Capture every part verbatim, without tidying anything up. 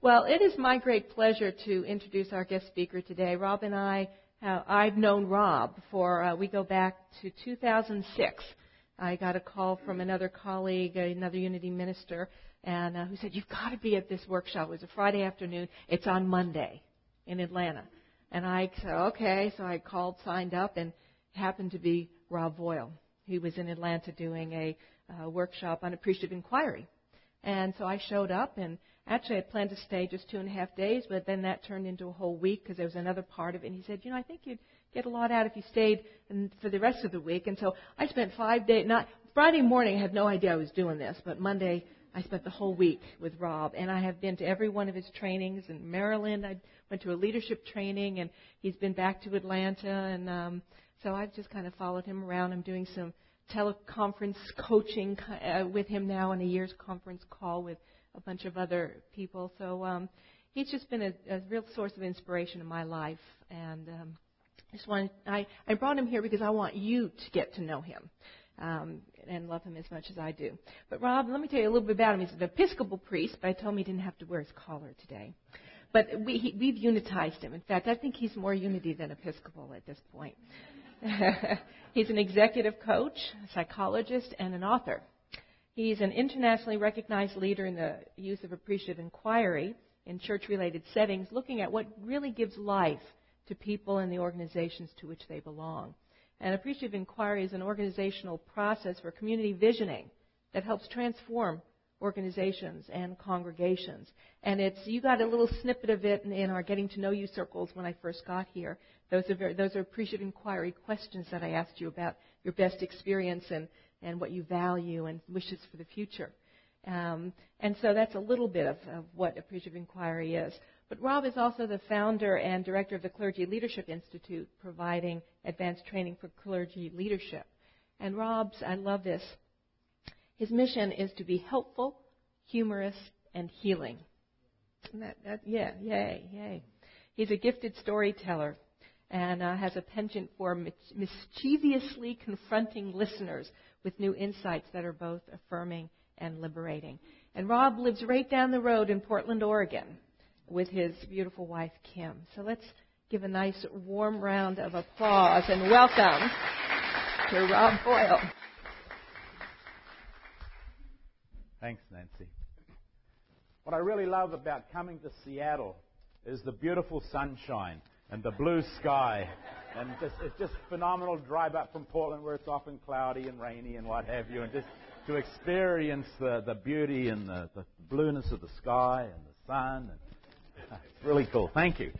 Well, it is my great pleasure to introduce our guest speaker today. Rob and I, uh, I've known Rob for, uh, we go back to two thousand six. I got a call from another colleague, another Unity minister, and uh, who said, you've got to be at this workshop. It was a Friday afternoon. It's on Monday in Atlanta. And I said, okay. So I called, signed up, and it happened to be Rob Voyle. He was in Atlanta doing a uh, workshop on appreciative inquiry. And so I showed up, and actually I planned to stay just two and a half days, but then that turned into a whole week because there was another part of it. And he said, you know, I think you'd get a lot out if you stayed in, for the rest of the week. And so I spent five days, not Friday morning, I had no idea I was doing this, but Monday I spent the whole week with Rob. And I have been to every one of his trainings in Maryland. I went to a leadership training, and he's been back to Atlanta. And um, so I've just kind of followed him around. I'm doing some teleconference coaching uh, with him now on a year's conference call with a bunch of other people. So um, he's just been a, a real source of inspiration in my life. And um, just wanted, I, I brought him here because I want you to get to know him um, and love him as much as I do. But Rob, let me tell you a little bit about him. He's an Episcopal priest, but I told him he didn't have to wear his collar today. But we, he, we've unitized him. In fact, I think he's more unity than Episcopal at this point. He's an executive coach, a psychologist, and an author. He's an internationally recognized leader in the use of appreciative inquiry in church-related settings, looking at what really gives life to people and the organizations to which they belong. And appreciative inquiry is an organizational process for community visioning that helps transform organizations and congregations. And it's, you got a little snippet of it in, in our Getting to Know You circles when I first got here. Those are very, those are appreciative inquiry questions that I asked you about your best experience and, and what you value and wishes for the future. Um, and so that's a little bit of, of what appreciative inquiry is. But Rob is also the founder and director of the Clergy Leadership Institute, providing advanced training for clergy leadership. And Rob's, I love this, his mission is to be helpful, humorous, and healing. That, that, yeah, yay, yay. He's a gifted storyteller and uh, has a penchant for mischievously confronting listeners with new insights that are both affirming and liberating. And Rob lives right down the road in Portland, Oregon, with his beautiful wife, Kim. So let's give a nice warm round of applause and welcome to Rob Voyle. Thanks, Nancy. What I really love about coming to Seattle is the beautiful sunshine and the blue sky. And just, it's just phenomenal to drive up from Portland where it's often cloudy and rainy and what have you, and just to experience the, the beauty and the, the blueness of the sky and the sun. And it's really cool. Thank you.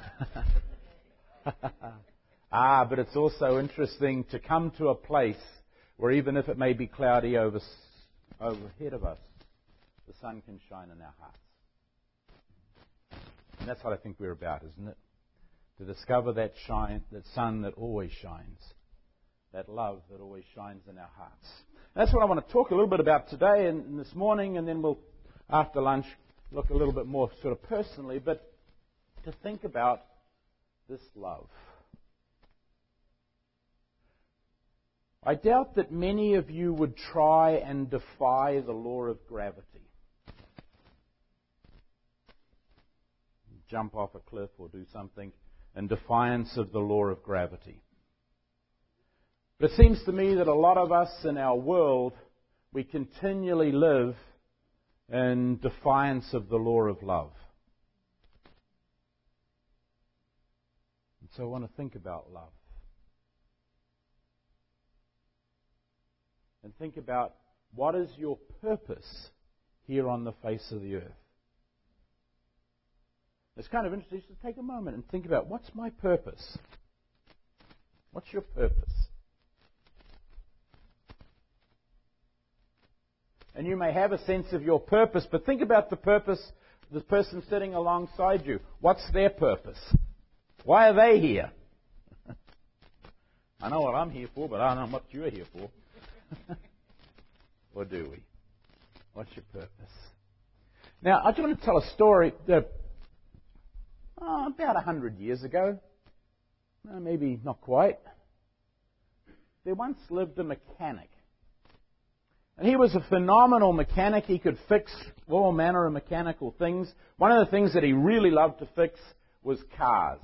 ah, but it's also interesting to come to a place where even if it may be cloudy over overhead of us, the sun can shine in our hearts. And that's what I think we're about, isn't it? To discover that shine, that sun that always shines, that love that always shines in our hearts. And that's what I want to talk a little bit about today and, and this morning, and then we'll, after lunch, look a little bit more sort of personally, but to think about this love. I doubt that many of you would try and defy the law of gravity. Jump off a cliff or do something in defiance of the law of gravity. But it seems to me that a lot of us in our world, we continually live in defiance of the law of love. And so I want to think about love. And think about what is your purpose here on the face of the earth. It's kind of interesting to take a moment and think about, what's my purpose? What's your purpose? And you may have a sense of your purpose, but think about the purpose of the person sitting alongside you. What's their purpose? Why are they here? I know what I'm here for, but I don't know what you're here for. Or do we? What's your purpose? Now, I just want to tell a story that oh, about a hundred years ago, no, maybe not quite. There once lived a mechanic And he was a phenomenal mechanic. He could fix all manner of mechanical things. One of the things that he really loved to fix was cars.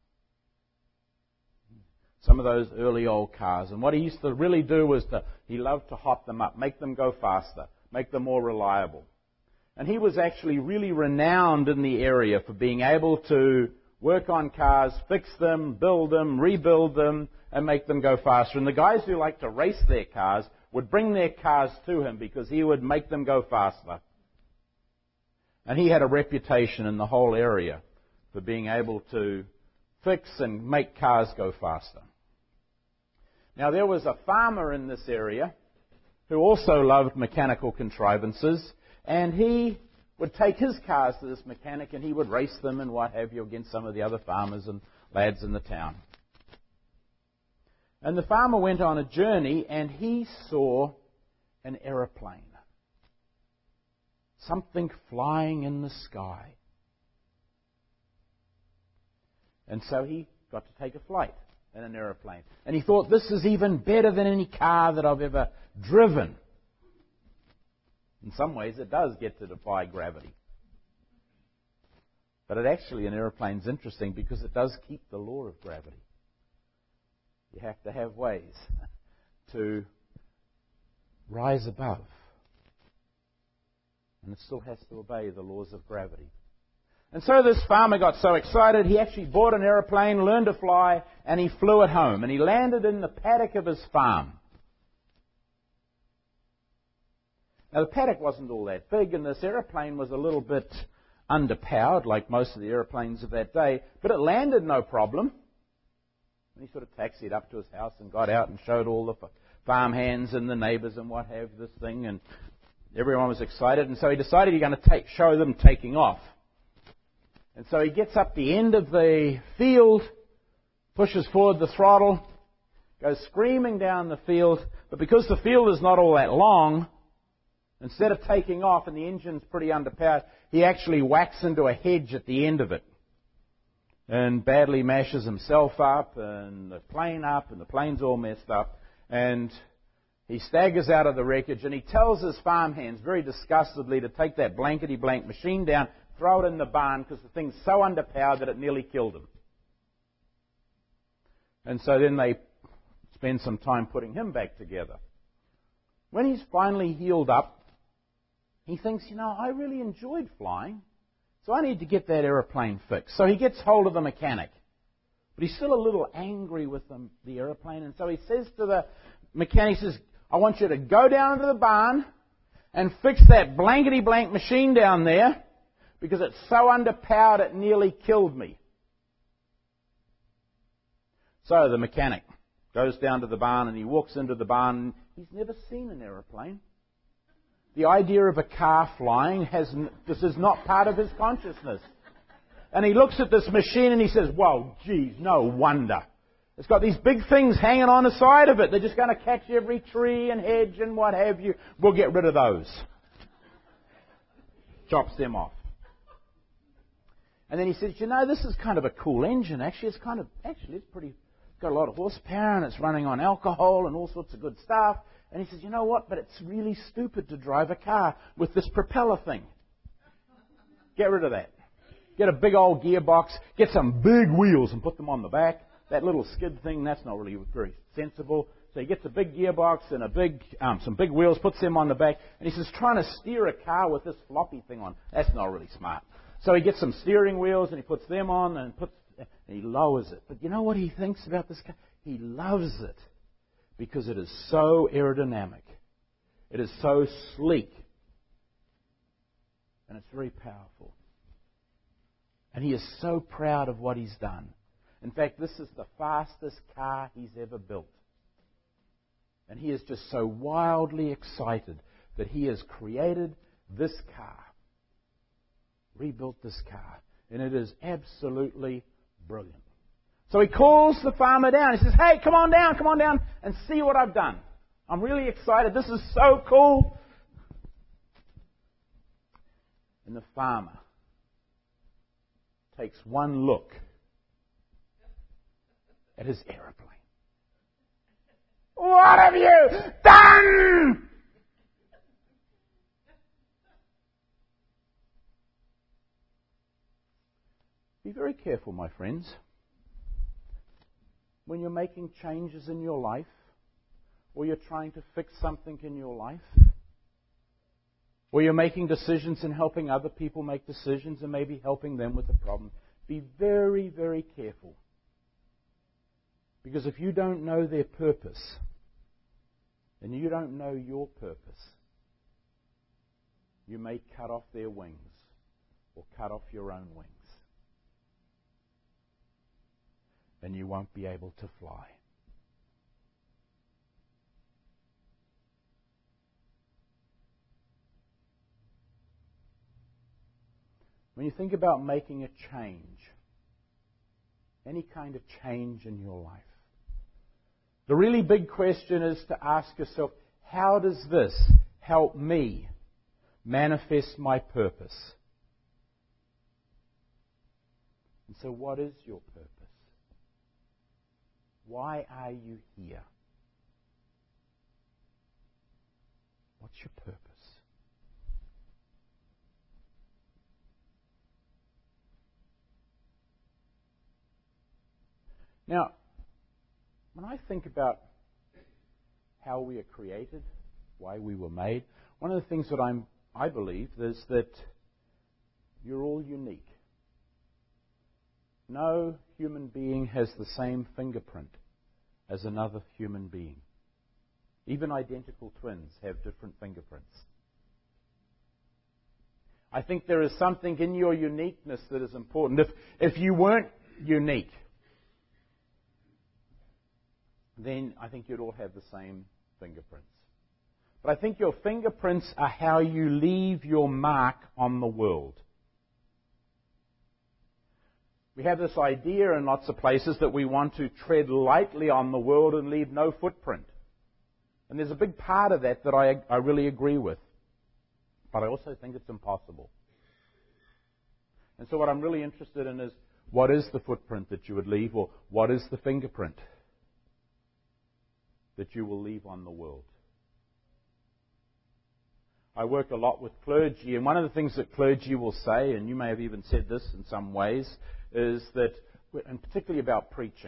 Some of those early old cars. And what he used to really do was to, he loved to hot them up, make them go faster, make them more reliable. And he was actually really renowned in the area for being able to work on cars, fix them, build them, rebuild them, and make them go faster. And the guys who liked to race their cars would bring their cars to him because he would make them go faster. And he had a reputation in the whole area for being able to fix and make cars go faster. Now, there was a farmer in this area who also loved mechanical contrivances, and he would take his cars to this mechanic and he would race them and what have you against some of the other farmers and lads in the town. And the farmer went on a journey and he saw an aeroplane. Something flying in the sky. And so he got to take a flight in an aeroplane. And he thought, this is even better than any car that I've ever driven. In some ways, it does get to defy gravity. But it actually, an aeroplane's interesting because it does keep the law of gravity. You have to have ways to rise above. And it still has to obey the laws of gravity. And so this farmer got so excited, he actually bought an aeroplane, learned to fly, and he flew it home. And he landed in the paddock of his farm. Now, the paddock wasn't all that big, and this aeroplane was a little bit underpowered, like most of the aeroplanes of that day, but it landed no problem. And he sort of taxied up to his house and got out and showed all the farm hands and the neighbours and what have this thing, and everyone was excited. And so he decided he's going to take, show them taking off. And so he gets up the end of the field, pushes forward the throttle, goes screaming down the field, but because the field is not all that long, instead of taking off and the engine's pretty underpowered, he actually whacks into a hedge at the end of it and badly mashes himself up and the plane up and the plane's all messed up. And he staggers out of the wreckage and he tells his farmhands very disgustedly to take that blankety-blank machine down, throw it in the barn because the thing's so underpowered that it nearly killed him. And so then they spend some time putting him back together. When he's finally healed up, he thinks, you know, I really enjoyed flying, so I need to get that aeroplane fixed. So he gets hold of the mechanic. But he's still a little angry with the, the aeroplane, and so he says to the mechanic, he says, I want you to go down into the barn and fix that blankety-blank machine down there because it's so underpowered it nearly killed me. So the mechanic goes down to the barn and he walks into the barn. He's never seen an aeroplane. The idea of a car flying, has this is not part of his consciousness. And he looks at this machine and he says, whoa, geez, no wonder. It's got these big things hanging on the side of it. They're just going to catch every tree and hedge and what have you. We'll get rid of those. Chops them off. And then he says, you know, this is kind of a cool engine. Actually, it's kind of, actually, it's pretty, it's got a lot of horsepower and it's running on alcohol and all sorts of good stuff. And he says, you know what, but it's really stupid to drive a car with this propeller thing. Get rid of that. Get a big old gearbox, get some big wheels and put them on the back. That little skid thing, that's not really very sensible. So he gets a big gearbox and a big, um, some big wheels, puts them on the back. And he says, trying to steer a car with this floppy thing on, that's not really smart. So he gets some steering wheels and he puts them on and puts, and he lowers it. But you know what he thinks about this car? He loves it. Because it is so aerodynamic. It is so sleek. And it's very powerful. And he is so proud of what he's done. In fact, this is the fastest car he's ever built. And he is just so wildly excited that he has created this car. Rebuilt this car. And it is absolutely brilliant. So he calls the farmer down. He says, hey, come on down, come on down and see what I've done. I'm really excited. This is so cool. And the farmer takes one look at his aeroplane. What have you done? Be very careful, my friends. When you're making changes in your life, or you're trying to fix something in your life, or you're making decisions and helping other people make decisions and maybe helping them with the problem, be very, very careful. Because if you don't know their purpose, and you don't know your purpose, you may cut off their wings or cut off your own wings. And you won't be able to fly. When you think about making a change, any kind of change in your life, the really big question is to ask yourself, how does this help me manifest my purpose? And so what is your purpose? Why are you here? What's your purpose? Now, when I think about how we are created, why we were made, one of the things that I'm, I believe is that you're all unique. No human being has the same fingerprint as another human being. Even identical twins have different fingerprints. I think there is something in your uniqueness that is important. If, if you weren't unique, then I think you'd all have the same fingerprints. But I think your fingerprints are how you leave your mark on the world. We have this idea in lots of places that we want to tread lightly on the world and leave no footprint. And there's a big part of that that I, I really agree with. But I also think it's impossible. And so what I'm really interested in is, what is the footprint that you would leave, or what is the fingerprint that you will leave on the world? I work a lot with clergy, and one of the things that clergy will say, and you may have even said this in some ways, is that, and particularly about preaching,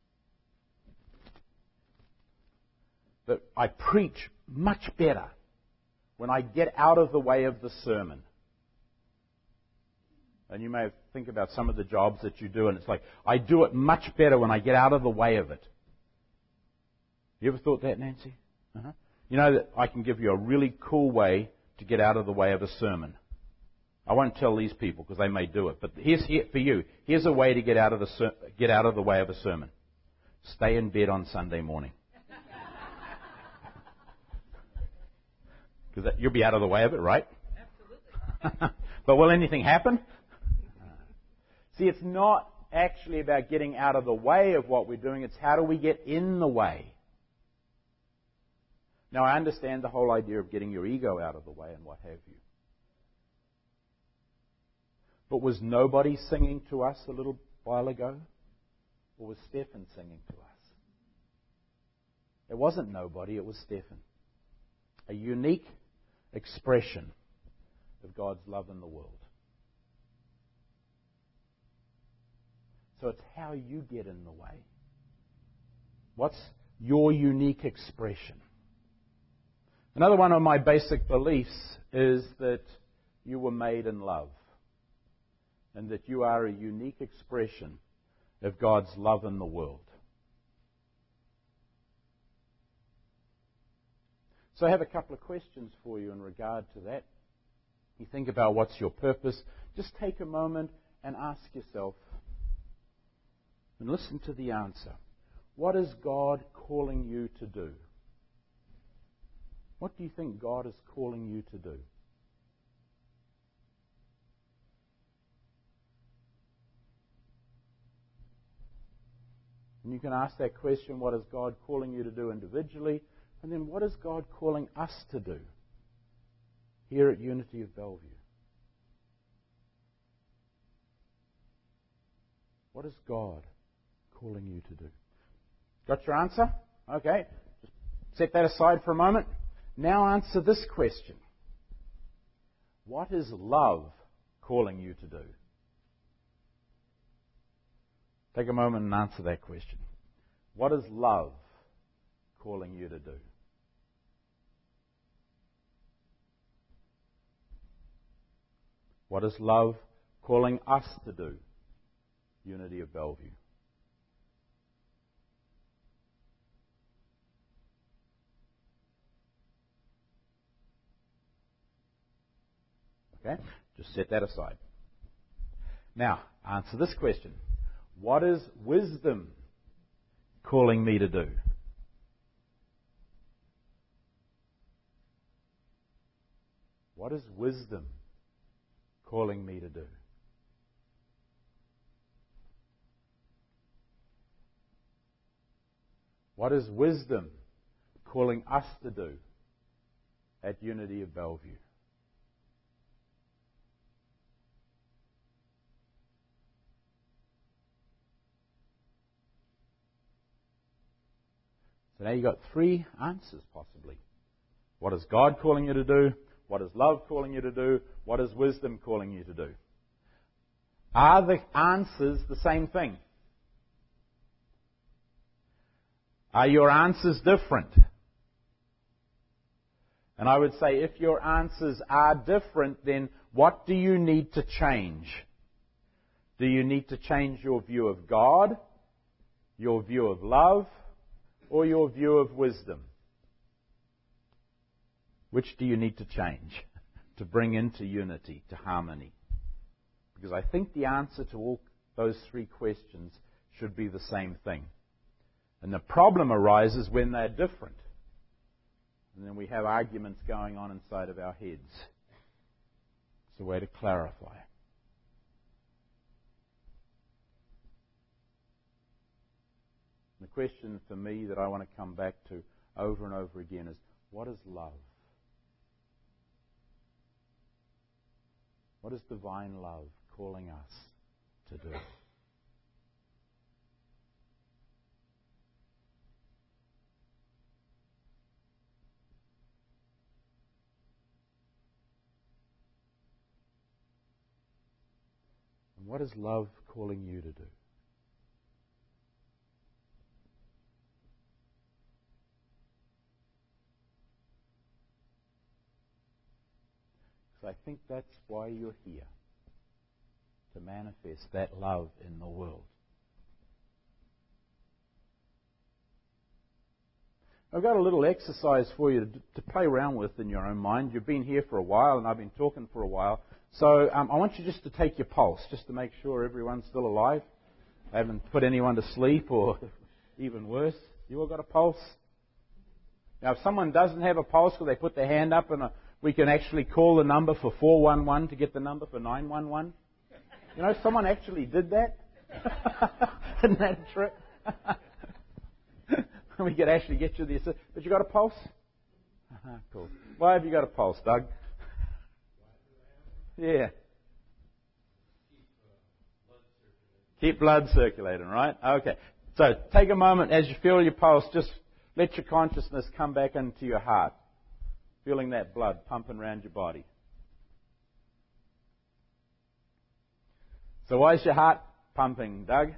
that I preach much better when I get out of the way of the sermon. And you may think about some of the jobs that you do, and it's like, I do it much better when I get out of the way of it. You ever thought that, Nancy? Uh-huh. You know that I can give you a really cool way to get out of the way of a sermon. I won't tell these people because they may do it, but here's here for you. Here's a way to get out of the ser- get out of the way of a sermon. Stay in bed on Sunday morning, because you'll be out of the way of it, right? Absolutely. But will anything happen? See, it's not actually about getting out of the way of what we're doing. It's how do we get in the way. Now, I understand the whole idea of getting your ego out of the way and what have you. But was nobody singing to us a little while ago? Or was Stephen singing to us? It wasn't nobody, it was Stephen. A unique expression of God's love in the world. So it's how you get in the way. What's your unique expression? Another one of my basic beliefs is that you were made in love, and that you are a unique expression of God's love in the world. So I have a couple of questions for you in regard to that. You think about what's your purpose. Just take a moment and ask yourself, and listen to the answer. What is God calling you to do? What do you think God is calling you to do? And you can ask that question, what is God calling you to do individually? And then what is God calling us to do here at Unity of Bellevue? What is God calling you to do? Got your answer? Okay. Just set that aside for a moment. Now answer this question. What is love calling you to do? Take a moment and answer that question. What is love calling you to do? What is love calling us to do? Unity of Bellevue. Okay? Just set that aside. Now, answer this question. What is wisdom calling me to do? What is wisdom calling me to do? What is wisdom calling us to do at Unity of Bellevue? So now you've got three answers possibly. What is God calling you to do? What is love calling you to do? What is wisdom calling you to do? Are the answers the same thing? Are your answers different? And I would say if your answers are different, then what do you need to change? Do you need to change your view of God, your view of love, or your view of wisdom? Which do you need to change to bring into unity, to harmony? Because I think the answer to all those three questions should be the same thing. And the problem arises when they're different. And then we have arguments going on inside of our heads. It's a way to clarify. The question for me that I want to come back to over and over again is, what is love? What is divine love calling us to do? And what is love calling you to do? I think that's why you're here, to manifest that love in the world. I've got a little exercise for you to, to play around with in your own mind. You've been here for a while, and I've been talking for a while. So um, I want you just to take your pulse, just to make sure everyone's still alive. I haven't put anyone to sleep, or even worse. You all got a pulse? Now, if someone doesn't have a pulse, will they put their hand up and a we can actually call the number for four one one to get the number for nine one one. You know, someone actually did that. Isn't that a trick? We could actually get you the assist. But you got a pulse? Uh-huh, cool. Why have you got a pulse, Doug? Yeah. Keep blood circulating, right? Okay. So take a moment as you feel your pulse. Just let your consciousness come back into your heart. Feeling that blood pumping around your body. So why is your heart pumping, Doug?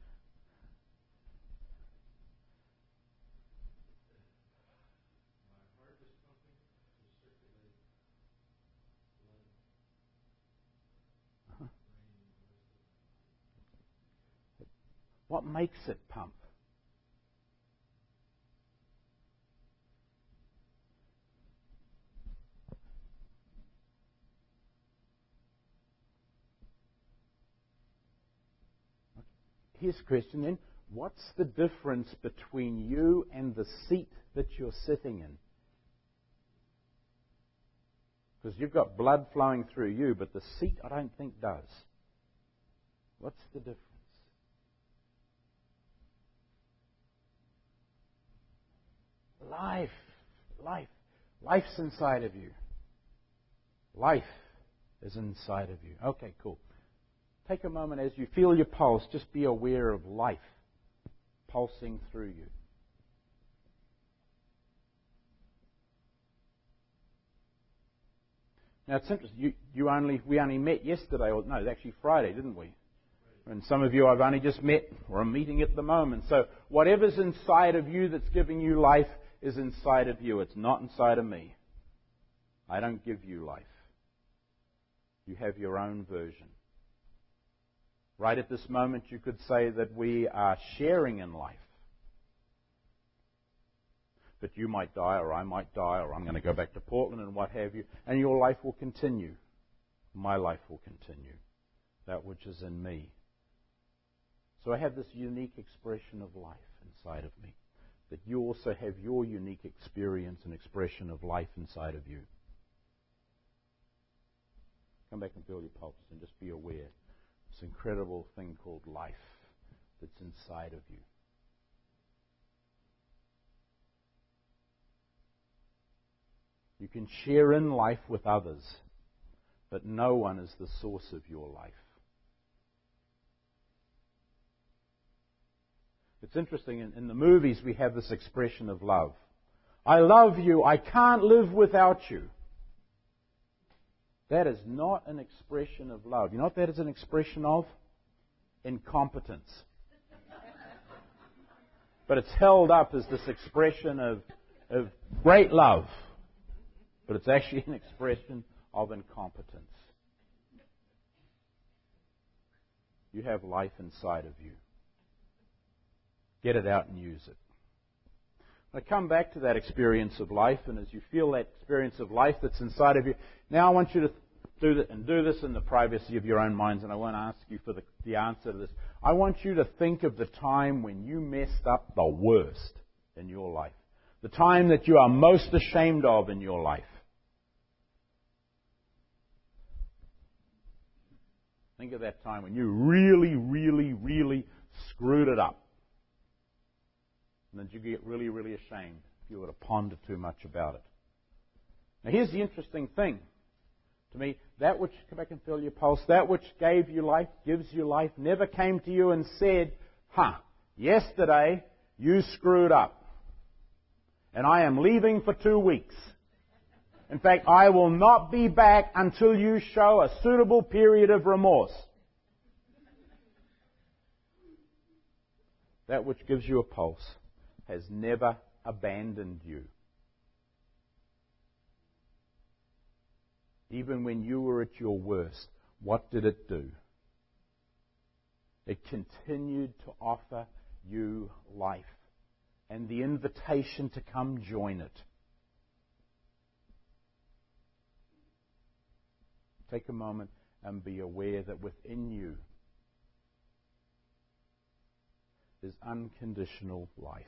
What makes it pump? Here's a question then. What's the difference between you and the seat that you're sitting in? Because you've got blood flowing through you, but the seat I don't think does. What's the difference? Life. Life. Life's inside of you. Life is inside of you. Okay, cool. Take a moment as you feel your pulse, just be aware of life pulsing through you. Now it's interesting, you, you only, we only met yesterday, or no, it was actually Friday, didn't we? And some of you I've only just met or I'm meeting at the moment. So whatever's inside of you that's giving you life is inside of you. It's not inside of me. I don't give you life. You have your own version. Right at this moment, you could say that we are sharing in life. But you might die, or I might die, or I'm going to go back to Portland and what have you, and your life will continue. My life will continue. That which is in me. So I have this unique expression of life inside of me. That you also have your unique experience and expression of life inside of you. Come back and feel your pulse and just be aware. This incredible thing called life that's inside of you. You can share in life with others, but no one is the source of your life. It's interesting, in, in the movies we have this expression of love. I love you, I can't live without you. That is not an expression of love. You know what that is an expression of? Incompetence. But it's held up as this expression of, of great love. But it's actually an expression of incompetence. You have life inside of you. Get it out and use it. I come back to that experience of life, and as you feel that experience of life that's inside of you, now I want you to do that and do this in the privacy of your own minds, and I won't ask you for the, the answer to this. I want you to think of the time when you messed up the worst in your life. The time that you are most ashamed of in your life. Think of that time when you really, really, really screwed it up. And then you get really, really ashamed if you were to ponder too much about it. Now here's the interesting thing. To me, that which, come back and feel your pulse, that which gave you life, gives you life, never came to you and said, huh, yesterday you screwed up. And I am leaving for two weeks. In fact, I will not be back until you show a suitable period of remorse. That which gives you a pulse has never abandoned you. Even when you were at your worst, what did it do? It continued to offer you life and the invitation to come join it. Take a moment and be aware that within you is unconditional life.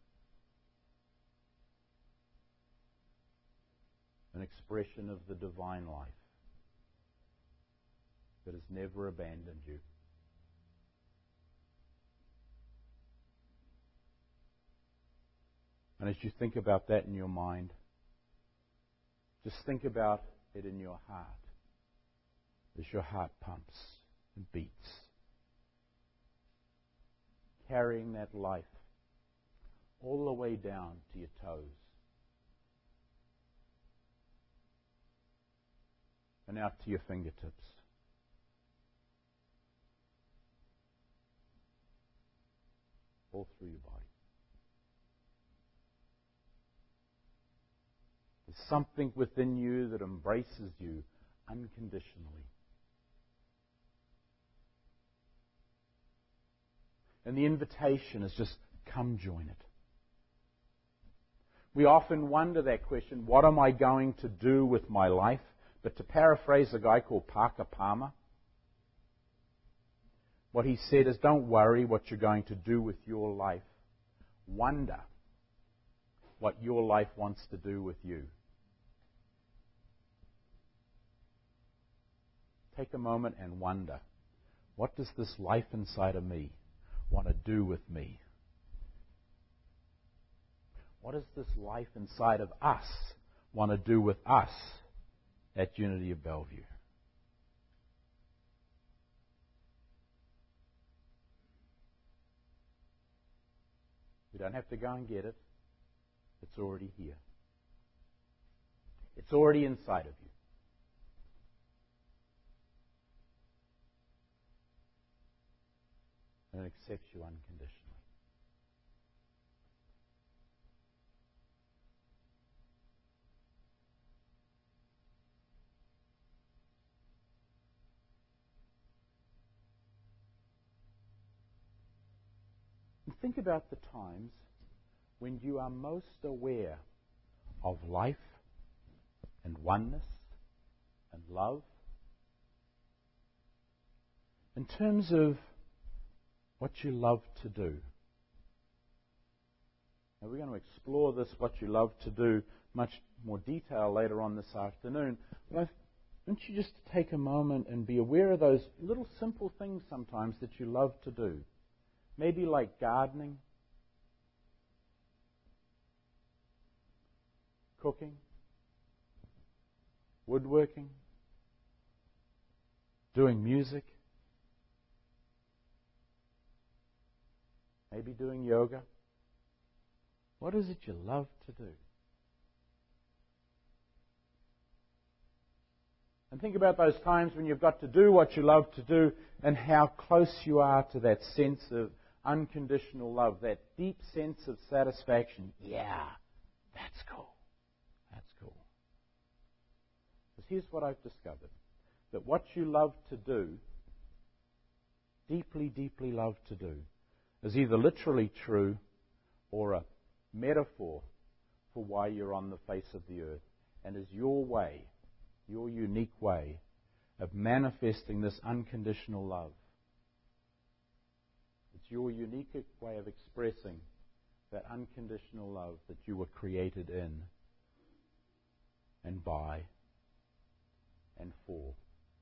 An expression of the divine life that has never abandoned you. And as you think about that in your mind, just think about it in your heart as your heart pumps and beats, carrying that life all the way down to your toes. And out to your fingertips. All through your body. There's something within you that embraces you unconditionally. And the invitation is just, come join it. We often wonder that question, what am I going to do with my life? But to paraphrase a guy called Parker Palmer, what he said is, don't worry what you're going to do with your life. Wonder what your life wants to do with you. Take a moment and wonder, what does this life inside of me want to do with me? What does this life inside of us want to do with us at Unity of Bellevue? You don't have to go and get it. It's already here. It's already inside of you. and accepts you unconditionally. And think about the times when you are most aware of life and oneness and love in terms of what you love to do. Now we're going to explore this, what you love to do, much more detail later on this afternoon. But I want you just to take a moment and be aware of those little simple things sometimes that you love to do. Maybe like gardening, cooking, woodworking, doing music, maybe doing yoga. What is it you love to do? And think about those times when you've got to do what you love to do and how close you are to that sense of unconditional love, that deep sense of satisfaction. Yeah, that's cool. That's cool. Because here's what I've discovered. That what you love to do, deeply, deeply love to do, is either literally true or a metaphor for why you're on the face of the earth, and is your way, your unique way of manifesting this unconditional love. It's your unique way of expressing that unconditional love that you were created in and by and for.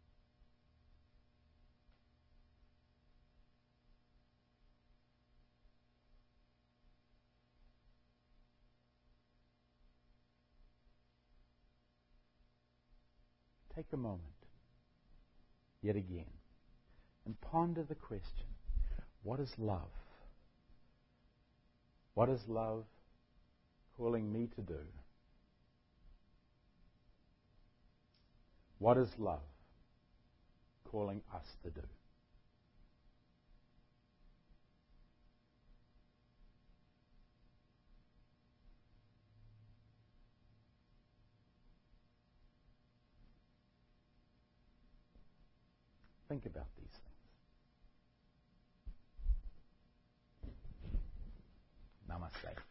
Take a moment, yet again, and ponder the question, what is love? What is love calling me to do? What is love calling us to do? Think about these things. Namaste.